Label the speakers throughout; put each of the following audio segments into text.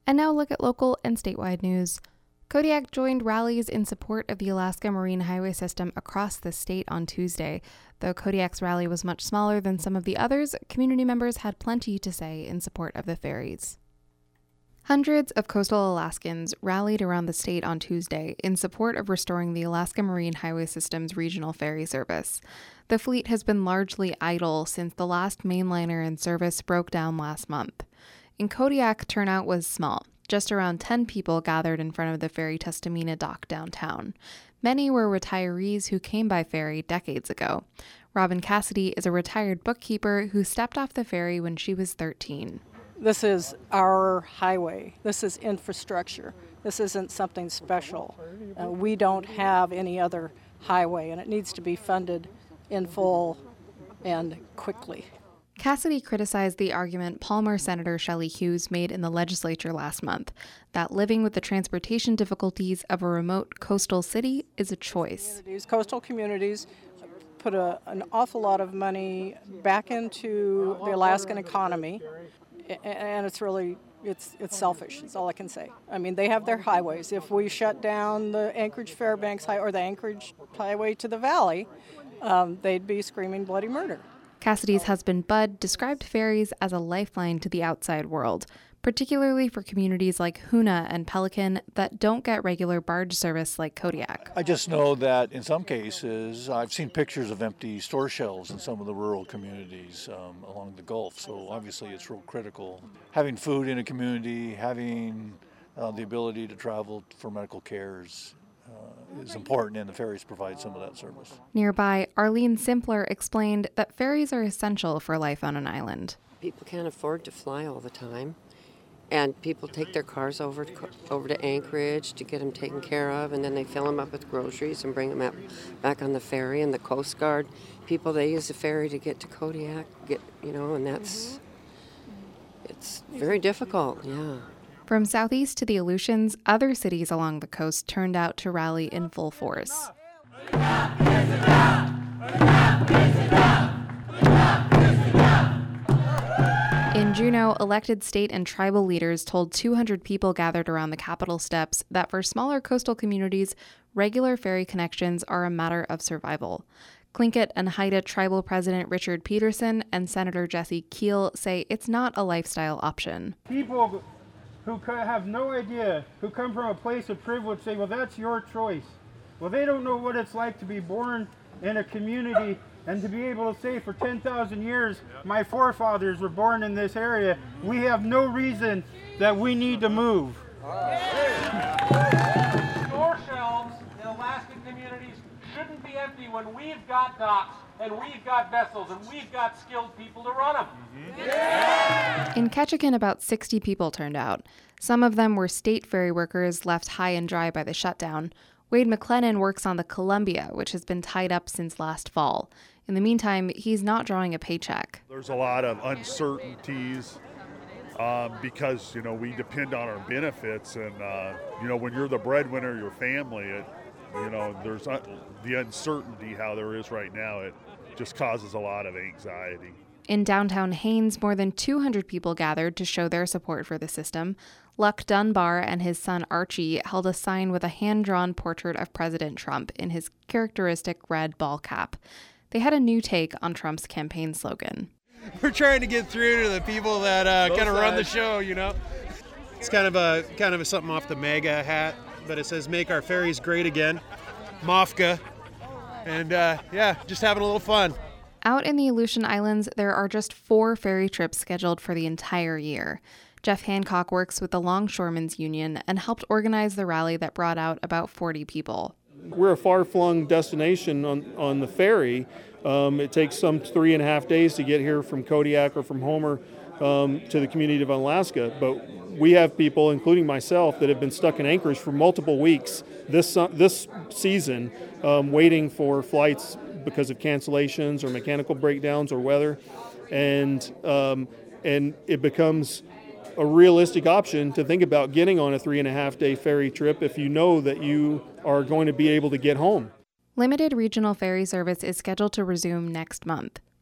Speaker 1: And now look at local and statewide news. Kodiak joined rallies in support of the Alaska Marine Highway System across the state on Tuesday. Though Kodiak's rally was much smaller than some of the others, community members had plenty to say in support of the ferries. Hundreds of coastal Alaskans rallied around the state on Tuesday in support of restoring the Alaska Marine Highway System's regional ferry service. The fleet has been largely idle since the last mainliner in service broke down last month. In Kodiak, turnout was small. Just around 10 people gathered in front of the Ferry Tustumena dock downtown. Many were retirees who came by ferry decades ago. Robin Cassidy is a retired bookkeeper who stepped off the ferry when she was 13.
Speaker 2: This is our highway. This is infrastructure. This isn't something special. We don't have any other highway, and it needs to be funded in full and quickly.
Speaker 1: Cassidy criticized the argument Palmer Senator Shelley Hughes made in the legislature last month, that living with the transportation difficulties of a remote coastal city is a choice.
Speaker 2: Coastal communities put an awful lot of money back into the Alaskan economy, and it's really, it's selfish, that's all I can say. I mean, they have their highways. If we shut down the Anchorage Fairbanks Highway or the Anchorage Highway to the valley, they'd be screaming bloody murder.
Speaker 1: Cassidy's husband, Bud, described ferries as a lifeline to the outside world, particularly for communities like Hoonah and Pelican that don't get regular barge service like Kodiak.
Speaker 3: I just know that in some cases, I've seen pictures of empty store shelves in some of the rural communities along the Gulf, so obviously it's real critical. Having food in a community, having the ability to travel for medical care is important, and the ferries provide some of that service.
Speaker 1: Nearby, Arlene Simpler explained that ferries are essential for life on an island.
Speaker 4: People can't afford to fly all the time, and people take their cars over to Anchorage to get them taken care of, and then they fill them up with groceries and bring them back on the ferry. And the Coast Guard people, they use the ferry to get to Kodiak, and it's very difficult, yeah.
Speaker 1: From southeast to the Aleutians, other cities along the coast turned out to rally in full force. In Juneau, elected state and tribal leaders told 200 people gathered around the Capitol steps that for smaller coastal communities, regular ferry connections are a matter of survival. Tlingit and Haida tribal president Richard Peterson and Senator Jesse Keel say it's not a lifestyle option.
Speaker 5: People who have no idea, who come from a place of privilege, say, well, that's your choice. Well, they don't know what it's like to be born in a community and to be able to say for 10,000 years, my forefathers were born in this area. We have no reason that we need to move.
Speaker 6: Store shelves in Alaskan communities shouldn't be empty when we've got docks and we've got vessels and we've got skilled people to run them.
Speaker 1: In Ketchikan, about 60 people turned out. Some of them were state ferry workers left high and dry by the shutdown. Wade McLennan works on the Columbia, which has been tied up since last fall. In the meantime, he's not drawing a paycheck.
Speaker 7: There's a lot of uncertainties because, we depend on our benefits. And, when you're the breadwinner of your family, there's the uncertainty how there is right now. It just causes a lot of anxiety.
Speaker 1: In downtown Haines, more than 200 people gathered to show their support for the system. Luck Dunbar and his son Archie held a sign with a hand-drawn portrait of President Trump in his characteristic red ball cap. They had a new take on Trump's campaign slogan.
Speaker 8: We're trying to get through to the people that kind of run the show, It's kind of a something off the MAGA hat, but it says "Make our ferries great again," MAFGA, and just having a little fun.
Speaker 1: Out in the Aleutian Islands, there are just 4 ferry trips scheduled for the entire year. Jeff Hancock works with the Longshoremen's Union and helped organize the rally that brought out about 40 people.
Speaker 9: We're a far-flung destination on the ferry. It takes some 3.5 days to get here from Kodiak or from Homer to the community of Alaska. But we have people, including myself, that have been stuck in Anchorage for multiple weeks this season, waiting for flights because of cancellations or mechanical breakdowns or weather, and it becomes a realistic option to think about getting on a 3.5-day ferry trip if you know that you are going to be able to get home.
Speaker 1: Limited regional ferry service is scheduled to resume next month.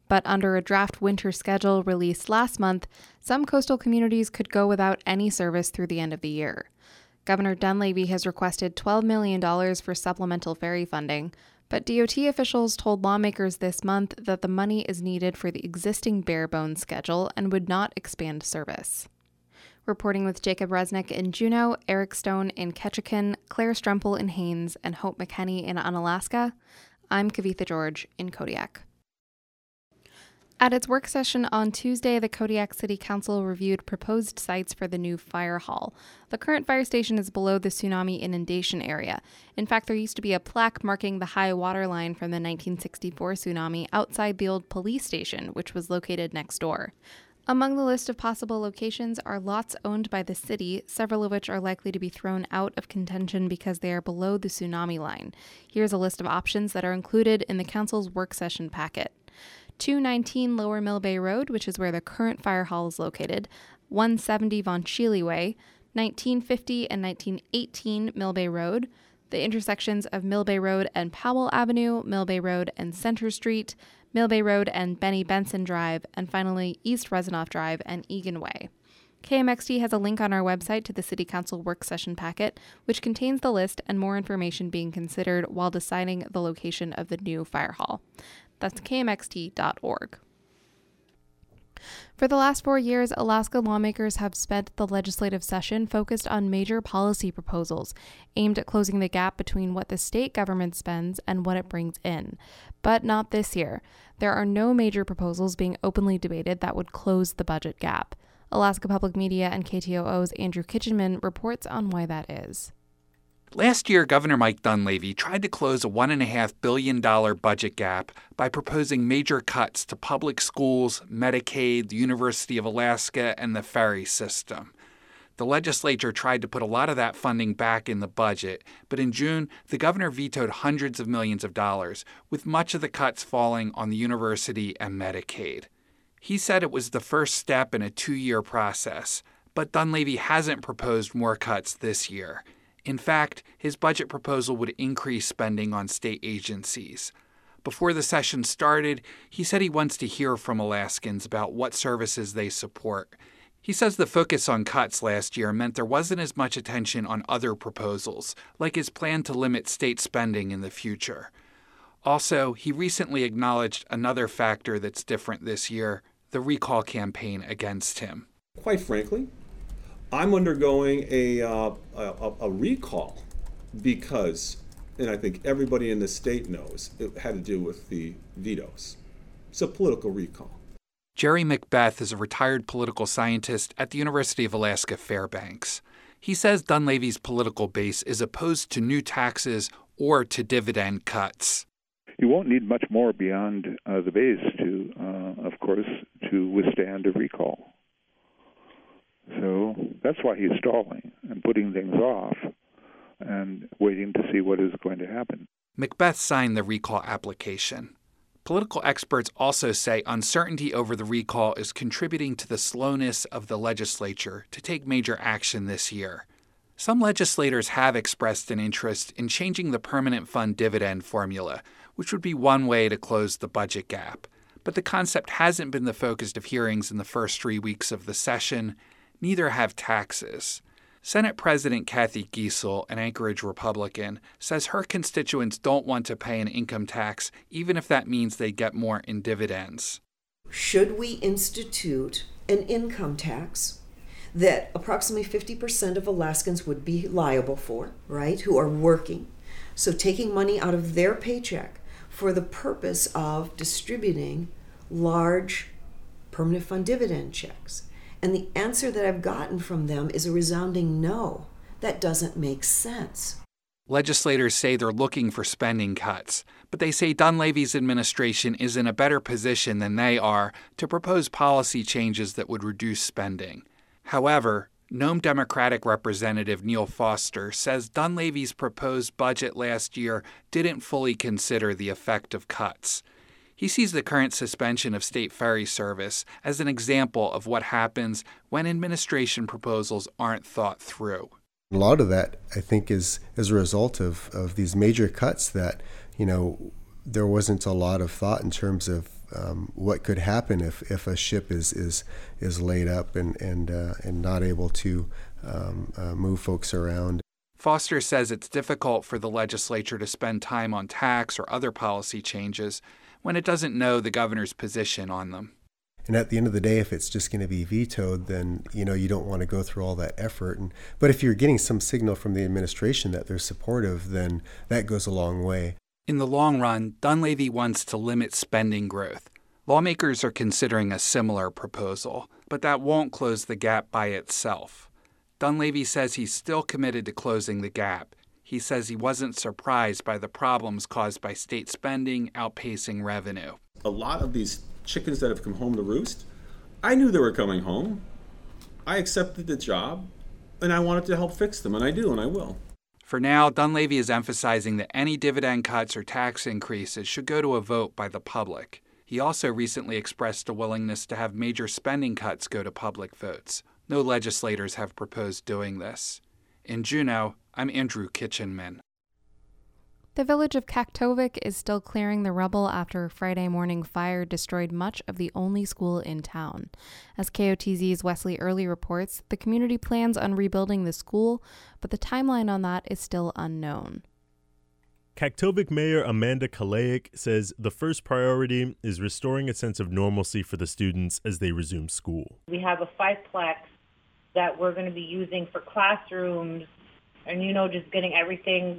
Speaker 1: But under a draft winter schedule released last month, some coastal communities could go without any service through the end of the year. Governor Dunleavy has requested $12 million for supplemental ferry funding, but DOT officials told lawmakers this month that the money is needed for the existing bare-bones schedule and would not expand service. Reporting with Jacob Resnick in Juneau, Eric Stone in Ketchikan, Claire Strempel in Haines, and Hope McKenney in Unalaska, I'm Kavitha George in Kodiak. At its work session on Tuesday, the Kodiak City Council reviewed proposed sites for the new fire hall. The current fire station is below the tsunami inundation area. In fact, there used to be a plaque marking the high water line from the 1964 tsunami outside the old police station, which was located next door. Among the list of possible locations are lots owned by the city, several of which are likely to be thrown out of contention because they are below the tsunami line. Here's a list of options that are included in the council's work session packet. 219 Lower Mill Bay Road, which is where the current fire hall is located, 170 Von Sheely Way, 1950 and 1918 Mill Bay Road, the intersections of Mill Bay Road and Powell Avenue, Mill Bay Road and Center Street, Mill Bay Road and Benny Benson Drive, and finally East Resinoff Drive and Egan Way. KMXT has a link on our website to the City Council work session packet, which contains the list and more information being considered while deciding the location of the new fire hall. That's kmxt.org. For the last 4 years, Alaska lawmakers have spent the legislative session focused on major policy proposals aimed at closing the gap between what the state government spends and what it brings in. But not this year. There are no major proposals being openly debated that would close the budget gap. Alaska Public Media and KTOO's Andrew Kitchenman reports on why that is.
Speaker 10: Last year, Governor Mike Dunleavy tried to close a $1.5 billion budget gap by proposing major cuts to public schools, Medicaid, the University of Alaska, and the ferry system. The legislature tried to put a lot of that funding back in the budget, but in June, the governor vetoed hundreds of millions of dollars, with much of the cuts falling on the university and Medicaid. He said it was the first step in a 2-year process, but Dunleavy hasn't proposed more cuts this year. In fact, his budget proposal would increase spending on state agencies. Before the session started, he said he wants to hear from Alaskans about what services they support. He says the focus on cuts last year meant there wasn't as much attention on other proposals, like his plan to limit state spending in the future. Also, he recently acknowledged another factor that's different this year, the recall campaign against him.
Speaker 11: Quite frankly, I'm undergoing a recall because, and I think everybody in the state knows, it had to do with the vetoes. It's a political recall.
Speaker 10: Jerry Macbeth is a retired political scientist at the University of Alaska Fairbanks. He says Dunleavy's political base is opposed to new taxes or to dividend cuts.
Speaker 12: You won't need much more beyond the base to, of course, to withstand a recall. So that's why he's stalling and putting things off and waiting to see what is going to happen.
Speaker 10: Macbeth signed the recall application. Political experts also say uncertainty over the recall is contributing to the slowness of the legislature to take major action this year. Some legislators have expressed an interest in changing the permanent fund dividend formula, which would be one way to close the budget gap. But the concept hasn't been the focus of hearings in the first 3 weeks of the session. Neither have taxes. Senate President Kathy Giessel, an Anchorage Republican, says her constituents don't want to pay an income tax, even if that means they get more in dividends.
Speaker 13: Should we institute an income tax that approximately 50% of Alaskans would be liable for, right, who are working? So taking money out of their paycheck for the purpose of distributing large permanent fund dividend checks. And the answer that I've gotten from them is a resounding no. That doesn't make sense.
Speaker 10: Legislators say they're looking for spending cuts, but they say Dunleavy's administration is in a better position than they are to propose policy changes that would reduce spending. However, Nome Democratic Representative Neil Foster says Dunleavy's proposed budget last year didn't fully consider the effect of cuts. He sees the current suspension of state ferry service as an example of what happens when administration proposals aren't thought through.
Speaker 14: A lot of that, I think, is as a result of these major cuts that, there wasn't a lot of thought in terms of what could happen if a ship is laid up and not able to move folks around.
Speaker 10: Foster says it's difficult for the legislature to spend time on tax or other policy changes when it doesn't know the governor's position on them.
Speaker 14: And at the end of the day, if it's just going to be vetoed, then you don't want to go through all that effort. But if you're getting some signal from the administration that they're supportive, then that goes a long way.
Speaker 10: In the long run, Dunleavy wants to limit spending growth. Lawmakers are considering a similar proposal, but that won't close the gap by itself. Dunleavy says he's still committed to closing the gap. He says he wasn't surprised by the problems caused by state spending outpacing revenue.
Speaker 11: A lot of these chickens that have come home to roost, I knew they were coming home. I accepted the job, and I wanted to help fix them, and I do, and I will.
Speaker 10: For now, Dunleavy is emphasizing that any dividend cuts or tax increases should go to a vote by the public. He also recently expressed a willingness to have major spending cuts go to public votes. No legislators have proposed doing this. In Juneau, I'm Andrew Kitchenman.
Speaker 1: The village of Kaktovik is still clearing the rubble after a Friday morning fire destroyed much of the only school in town. As KOTZ's Wesley Early reports, the community plans on rebuilding the school, but the timeline on that is still unknown.
Speaker 15: Kaktovik Mayor Amanda Kaleik says the first priority is restoring a sense of normalcy for the students as they resume school.
Speaker 16: We have a 5-plex that we're going to be using for classrooms and, just getting everything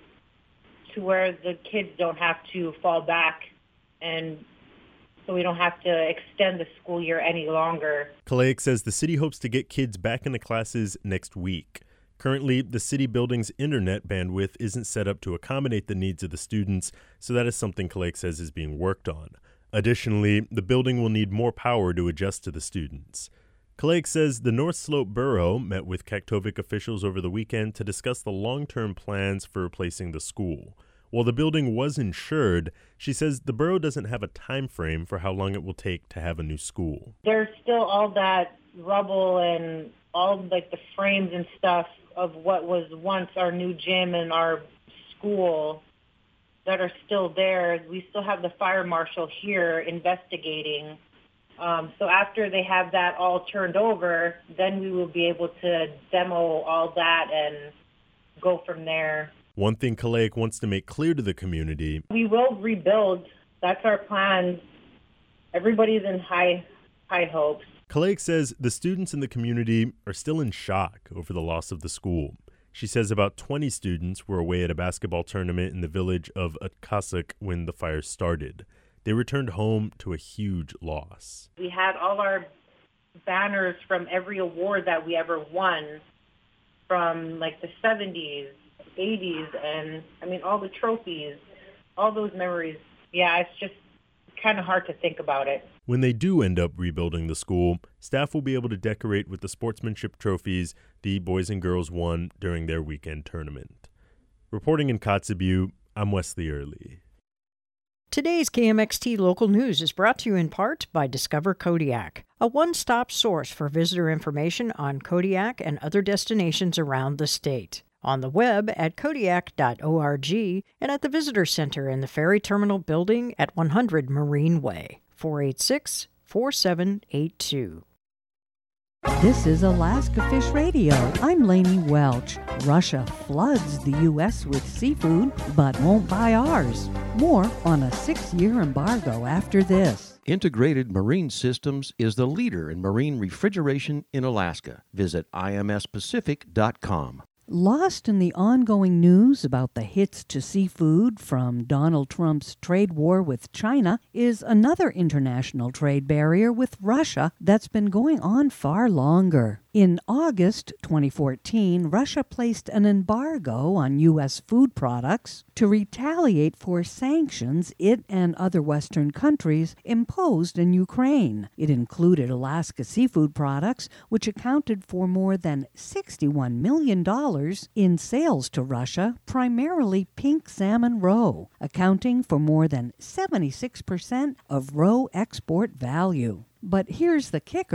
Speaker 16: to where the kids don't have to fall back, and so we don't have to extend the school year any longer.
Speaker 15: Kaleik says the city hopes to get kids back into classes next week. Currently, the city building's internet bandwidth isn't set up to accommodate the needs of the students, so that is something Kaleik says is being worked on. Additionally, the building will need more power to adjust to the students. Kaleik says the North Slope Borough met with Kaktovik officials over the weekend to discuss the long-term plans for replacing the school. While the building was insured, she says the borough doesn't have a time frame for how long it will take to have a new school.
Speaker 16: There's still all that rubble and all the frames and stuff of what was once our new gym and our school that are still there. We still have the fire marshal here investigating. So after they have that all turned over, then we will be able to demo all that and go from there.
Speaker 15: One thing Kaleik wants to make clear to the community:
Speaker 16: we will rebuild. That's our plan. Everybody's in high hopes.
Speaker 15: Kaleik says the students in the community are still in shock over the loss of the school. She says about 20 students were away at a basketball tournament in the village of Utkasuk when the fire started. They returned home to a huge loss.
Speaker 16: We had all our banners from every award that we ever won from the 70s, 80s, and all the trophies, all those memories. Yeah, it's just kind of hard to think about it.
Speaker 15: When they do end up rebuilding the school, staff will be able to decorate with the sportsmanship trophies the boys and girls won during their weekend tournament. Reporting in Kotzebue, I'm Wesley Early.
Speaker 17: Today's KMXT Local News is brought to you in part by Discover Kodiak, a one-stop source for visitor information on Kodiak and other destinations around the state. On the web at Kodiak.org and at the Visitor Center in the Ferry Terminal Building at 100 Marine Way, 486-4782.
Speaker 18: This is Alaska Fish Radio. I'm Lainey Welch. Russia floods the U.S. with seafood, but won't buy ours. More on a 6-year embargo after this.
Speaker 19: Integrated Marine Systems is the leader in marine refrigeration in Alaska. Visit imspacific.com.
Speaker 18: Lost in the ongoing news about the hits to seafood from Donald Trump's trade war with China is another international trade barrier with Russia that's been going on far longer. In August 2014, Russia placed an embargo on U.S. food products to retaliate for sanctions it and other Western countries imposed in Ukraine. It included Alaska seafood products, which accounted for more than $61 million in sales to Russia, primarily pink salmon roe, accounting for more than 76% of roe export value. But here's the kicker.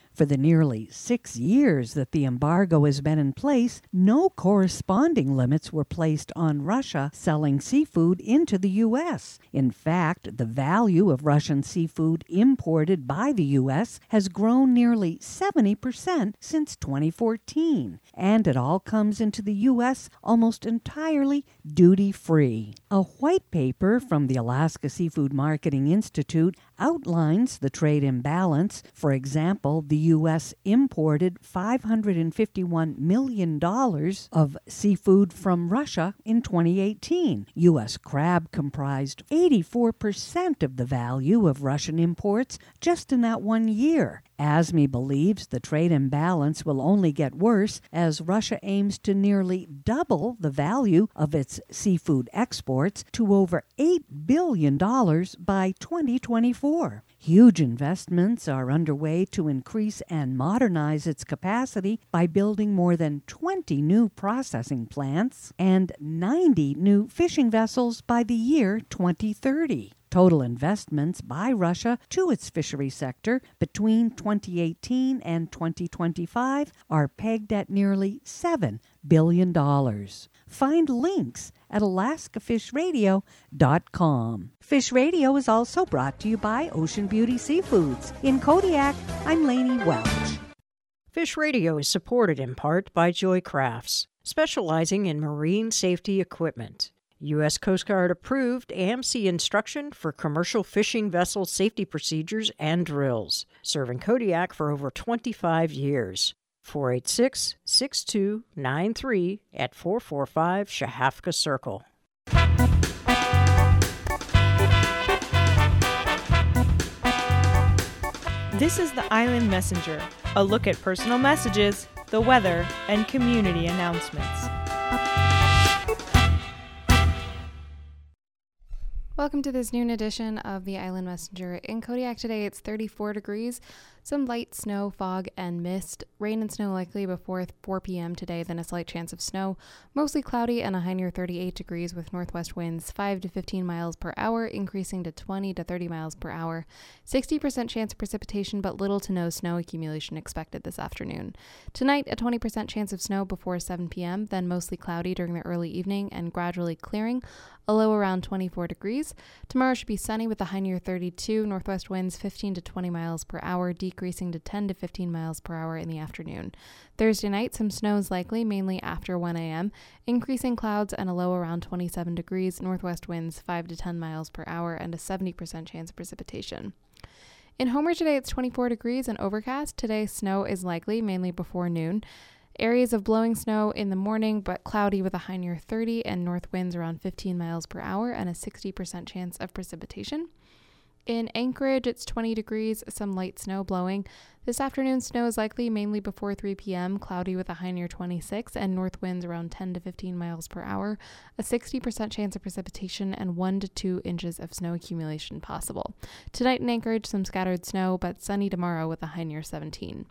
Speaker 18: For the nearly 6 years that the embargo has been in place, no corresponding limits were placed on Russia selling seafood into the U.S. In fact, the value of Russian seafood imported by the U.S. has grown nearly 70% since 2014, and it all comes into the U.S. almost entirely duty-free. A white paper from the Alaska Seafood Marketing Institute outlines the trade imbalance. For example, the U.S. imported $551 million of seafood from Russia in 2018. U.S. crab comprised 84% of the value of Russian imports just in that 1 year. ASME believes the trade imbalance will only get worse as Russia aims to nearly double the value of its seafood exports to over $8 billion by 2024. Huge investments are underway to increase and modernize its capacity by building more than 20 new processing plants and 90 new fishing vessels by the year 2030. Total investments by Russia to its fishery sector between 2018 and 2025 are pegged at nearly $7 billion. Find links at alaskafishradio.com. Fish Radio is also brought to you by Ocean Beauty Seafoods. In Kodiak, I'm Lainey Welch.
Speaker 17: Fish Radio is supported in part by Joy Crafts, specializing in marine safety equipment. U.S. Coast Guard approved AMC instruction for commercial fishing vessel safety procedures and drills, serving Kodiak for over 25 years. 486-6293 at 445 Shahafka Circle.
Speaker 20: This is the Island Messenger, a look at personal messages, the weather, and community announcements.
Speaker 1: Welcome to this noon edition of the Island Messenger. In Kodiak today, it's 34 degrees, some light snow, fog, and mist. Rain and snow likely before 4 p.m. today, then a slight chance of snow. Mostly cloudy and a high near 38 degrees with northwest winds 5 to 15 miles per hour, increasing to 20 to 30 miles per hour. 60% chance of precipitation, but little to no snow accumulation expected this afternoon. Tonight, a 20% chance of snow before 7 p.m., then mostly cloudy during the early evening and gradually clearing. A low around 24 degrees. Tomorrow should be sunny with a high near 32, northwest winds 15 to 20 miles per hour, decreasing to 10 to 15 miles per hour in the afternoon. Thursday night, some snow is likely, mainly after 1 a.m., increasing clouds and a low around 27 degrees, northwest winds 5 to 10 miles per hour, and a 70% chance of precipitation. In Homer today, it's 24 degrees and overcast. Today, snow is likely, mainly before noon. Areas of blowing snow in the morning, but cloudy with a high near 30 and north winds around 15 miles per hour and a 60% chance of precipitation. In Anchorage, it's 20 degrees, some light snow blowing. This afternoon, snow is likely mainly before 3 p.m., cloudy with a high near 26 and north winds around 10 to 15 miles per hour, a 60% chance of precipitation and 1 to 2 inches of snow accumulation possible. Tonight in Anchorage, some scattered snow, but sunny tomorrow with a high near 17.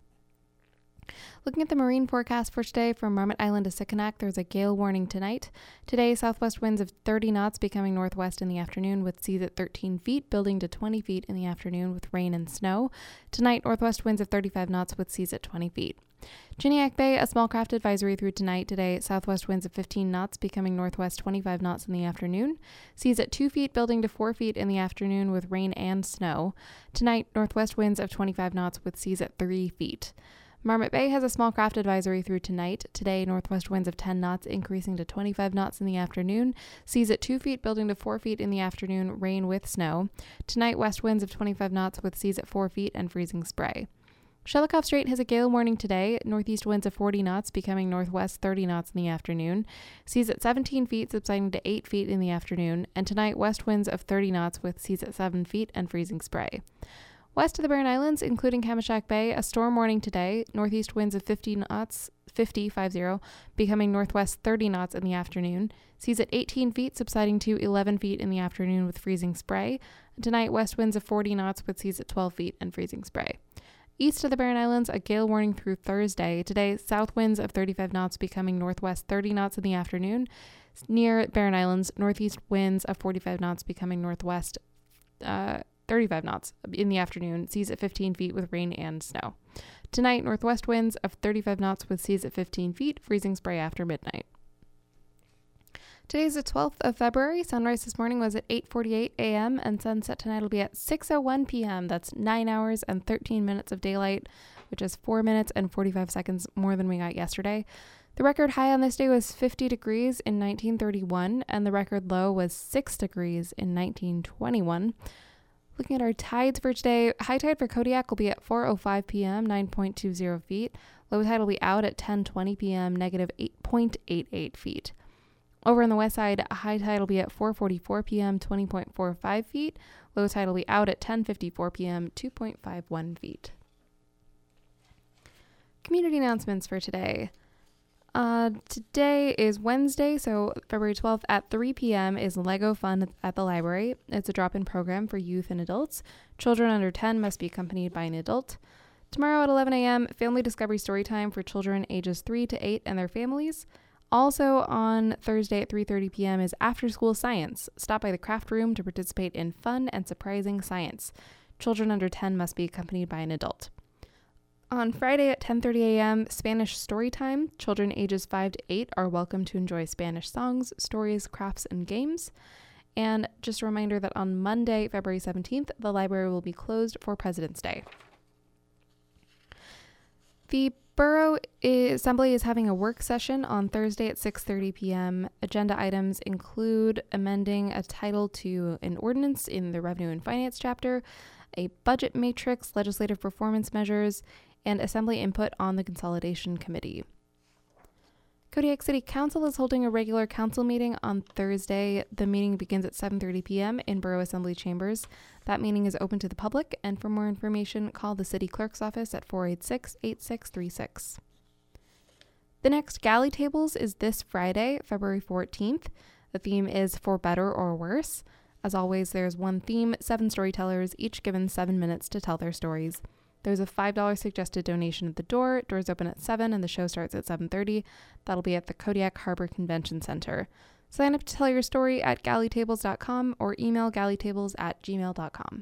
Speaker 1: Looking at the marine forecast for today, from Marmot Island to Sikanak, there's a gale warning tonight. Today, southwest winds of 30 knots becoming northwest in the afternoon with seas at 13 feet, building to 20 feet in the afternoon with rain and snow. Tonight, northwest winds of 35 knots with seas at 20 feet. Chiniak Bay, a small craft advisory through tonight. Today, southwest winds of 15 knots becoming northwest 25 knots in the afternoon. Seas at 2 feet, building to 4 feet in the afternoon with rain and snow. Tonight, northwest winds of 25 knots with seas at 3 feet. Marmot Bay has a small craft advisory through tonight. Today, northwest winds of 10 knots, increasing to 25 knots in the afternoon. Seas at 2 feet, building to 4 feet in the afternoon, rain with snow. Tonight, west winds of 25 knots with seas at 4 feet and freezing spray. Shelikof Strait has a gale warning today. Northeast winds of 40 knots, becoming northwest 30 knots in the afternoon. Seas at 17 feet, subsiding to 8 feet in the afternoon. And tonight, west winds of 30 knots with seas at 7 feet and freezing spray. West of the Barren Islands, including Kamishak Bay, a storm warning today. Northeast winds of 50 knots, becoming northwest 30 knots in the afternoon. Seas at 18 feet, subsiding to 11 feet in the afternoon with freezing spray. And tonight, west winds of 40 knots with seas at 12 feet and freezing spray. East of the Barren Islands, a gale warning through Thursday. Today, south winds of 35 knots becoming northwest 30 knots in the afternoon. Near Barren Islands, northeast winds of 45 knots becoming northwest 35 knots in the afternoon, seas at 15 feet with rain and snow. Tonight, northwest winds of 35 knots with seas at 15 feet, freezing spray after midnight. Today's the 12th of February. Sunrise this morning was at 8:48 a.m. and sunset tonight will be at 6:01 p.m. That's 9 hours and 13 minutes of daylight, which is 4 minutes and 45 seconds more than we got yesterday. The record high on this day was 50 degrees in 1931, and the record low was 6 degrees in 1921. Looking at our tides for today, high tide for Kodiak will be at 4:05 p.m., 9.20 feet. Low tide will be out at 10:20 p.m., negative 8.88 feet. Over on the west side, high tide will be at 4:44 p.m., 20.45 feet. Low tide will be out at 10:54 p.m., 2.51 feet. Community announcements for today. Today is Wednesday, so February 12th at 3 p.m. is Lego Fun at the library. It's a drop-in program for youth and adults. Children under 10 must be accompanied by an adult. Tomorrow at 11 a.m., Family Discovery Storytime for children ages 3 to 8 and their families. Also on Thursday at 3:30 p.m. is After School Science. Stop by the craft room to participate in fun and surprising science. Children under 10 must be accompanied by an adult. On Friday at 10:30 a.m., Spanish Storytime. Children ages 5 to 8 are welcome to enjoy Spanish songs, stories, crafts, and games. And just a reminder that on Monday, February 17th, the library will be closed for President's Day. The Borough Assembly is having a work session on Thursday at 6:30 p.m. Agenda items include amending a title to an ordinance in the Revenue and Finance chapter, a budget matrix, legislative performance measures, and Assembly input on the Consolidation Committee. Kodiak City Council is holding a regular council meeting on Thursday. The meeting begins at 7:30 p.m. in Borough Assembly Chambers. That meeting is open to the public, and for more information, call the City Clerk's office at 486-8636. The next Galley Tables is this Friday, February 14th. The theme is For Better or Worse. As always, there's one theme, 7 storytellers, each given 7 minutes to tell their stories. There's a $5 suggested donation at the door. Doors open at 7 and the show starts at 7:30. That'll be at the Kodiak Harbor Convention Center. Sign up to tell your story at galleytables.com or email galleytables@gmail.com.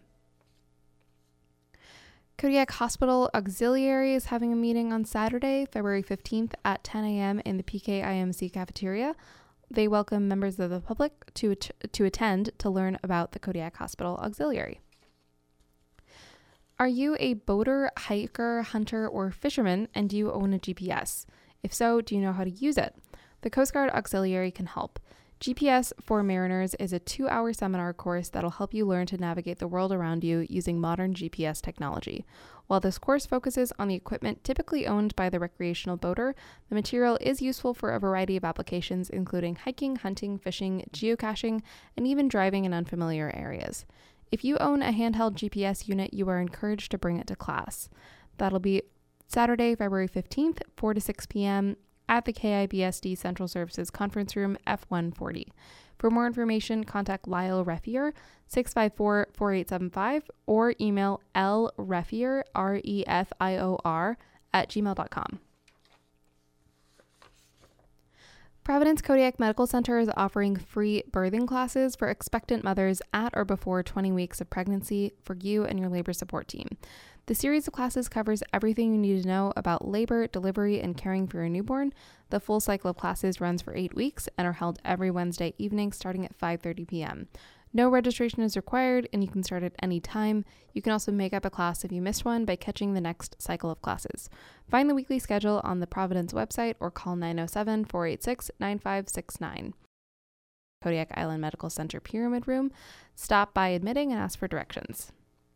Speaker 1: Kodiak Hospital Auxiliary is having a meeting on Saturday, February 15th at 10 a.m. in the PKIMC cafeteria. They welcome members of the public to attend to learn about the Kodiak Hospital Auxiliary. Are you a boater, hiker, hunter, or fisherman, and do you own a GPS? If so, do you know how to use it? The Coast Guard Auxiliary can help. GPS for Mariners is a 2-hour seminar course that'll help you learn to navigate the world around you using modern GPS technology. While this course focuses on the equipment typically owned by the recreational boater, the material is useful for a variety of applications, including hiking, hunting, fishing, geocaching, and even driving in unfamiliar areas. If you own a handheld GPS unit, you are encouraged to bring it to class. That'll be Saturday, February 15th, 4 to 6 p.m. at the KIBSD Central Services Conference Room, F140. For more information, contact Lyle Refier, 654-4875, or email lrefier, R-E-F-I-O-R, @gmail.com. Providence Kodiak Medical Center is offering free birthing classes for expectant mothers at or before 20 weeks of pregnancy for you and your labor support team. The series of classes covers everything you need to know about labor, delivery, and caring for your newborn. The full cycle of classes runs for 8 weeks and are held every Wednesday evening starting at 5:30 p.m. No registration is required, and you can start at any time. You can also make up a class if you missed one by catching the next cycle of classes. Find the weekly schedule on the Providence website or call 907-486-9569. Kodiak Island Medical Center Pyramid Room. Stop by admitting and ask for directions.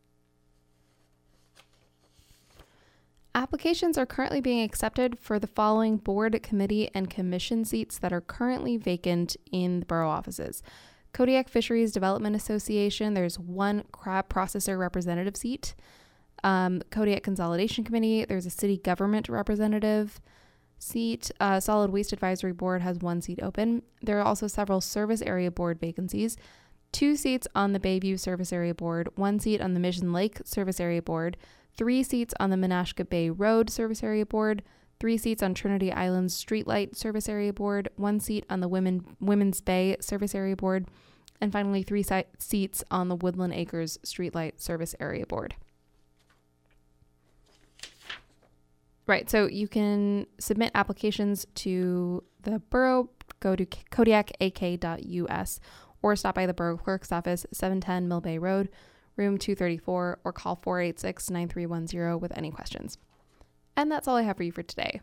Speaker 1: Applications are currently being accepted for the following board, committee, and commission seats that are currently vacant in the borough offices. Kodiak Fisheries Development Association, there's one crab processor representative seat. Kodiak Consolidation Committee, there's a city government representative seat. Solid Waste Advisory Board has 1 seat open. There are also several service area board vacancies. 2 seats on the Bayview Service Area Board, 1 seat on the Mission Lake Service Area Board, 3 seats on the Menasha Bay Road Service Area Board, 3 seats on Trinity Island's Streetlight Service Area Board, 1 seat on the Women's Bay Service Area Board, and finally 3 seats on the Woodland Acres Streetlight Service Area Board. Right. So you can submit applications to the borough. Go to kodiak.ak.us or stop by the borough clerk's office, 710 Mill Bay Road, room 234, or call 486-9310 with any questions. And that's all I have for you for today.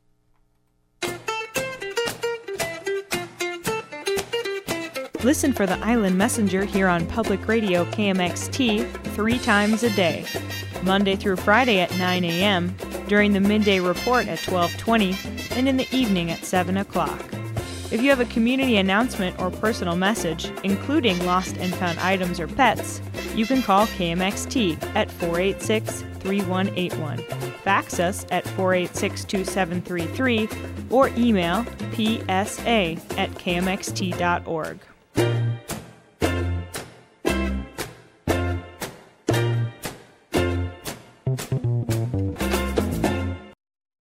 Speaker 20: Listen for the Island Messenger here on Public Radio KMXT 3 times a day, Monday through Friday at 9 a.m., during the midday report at 12:20, and in the evening at 7 o'clock. If you have a community announcement or personal message, including lost and found items or pets, you can call KMXT at 486-3181, fax us at 486-2733, or email psa@kmxt.org.